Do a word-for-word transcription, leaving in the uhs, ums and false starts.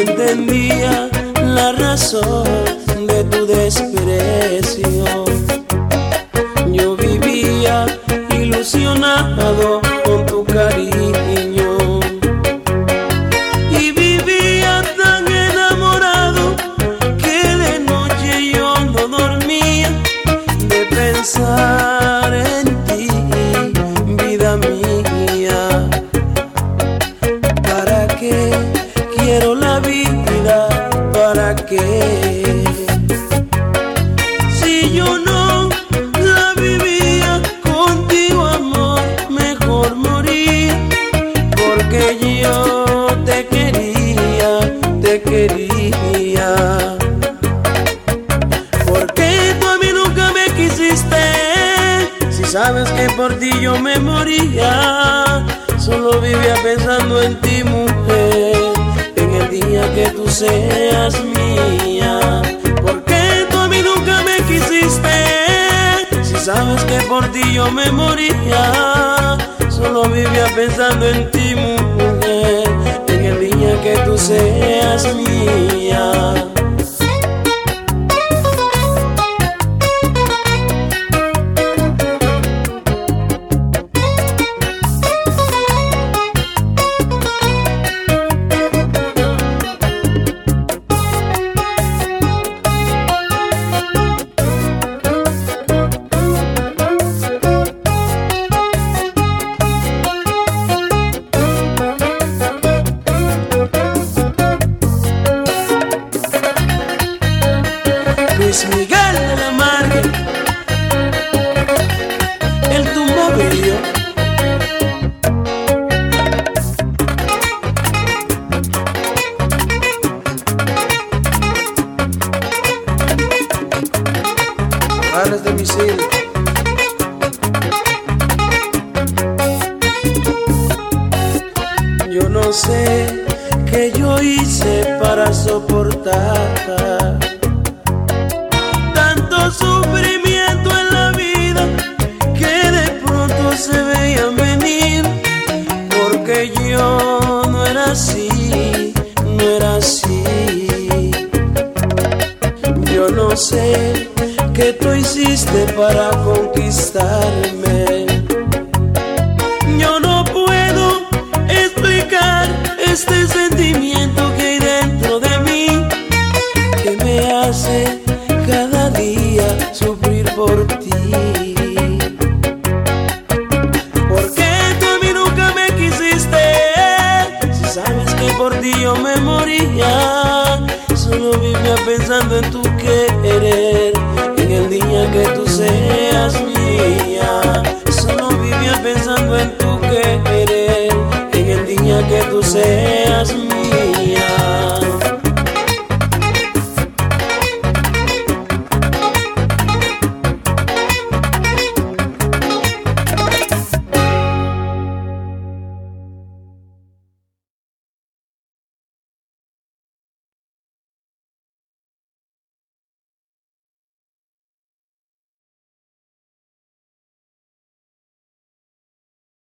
entendía la razón de tu desprecio. Yo vivía ilusionado con tu cariño y vivía tan enamorado que de noche yo no dormía de pensar en ti, vida mía. ¿Para qué quiero la vida? ¿Para qué? Si yo no la vivía contigo, amor, mejor morir, porque yo te quería, te quería. Porque tú a mí nunca me quisiste, si sabes que por ti yo me moría. Solo vivía pensando en ti, mujer, en el día que tú seas mía. Porque tú a mí nunca me quisiste, si sabes que por ti yo me moría. Solo vivía pensando en ti, mujer, en el día que tú seas mía. Luis Miguel de la Margue, el tumbaverio. Balas de misil. Yo no sé qué yo hice para soportar sufrimiento en la vida que de pronto se veían venir, porque yo no era así, no era así. Yo no sé qué tú hiciste para conquistarme. Yo no puedo explicar este sentimiento que hay dentro de mí, que me hace cada día sufrir por ti. Porque tú a mí nunca me quisiste, si sabes que por ti yo me moría. Solo vivía pensando en tu querer, en el día que tú seas mía. Solo vivía pensando en tu querer, en el día que tú seas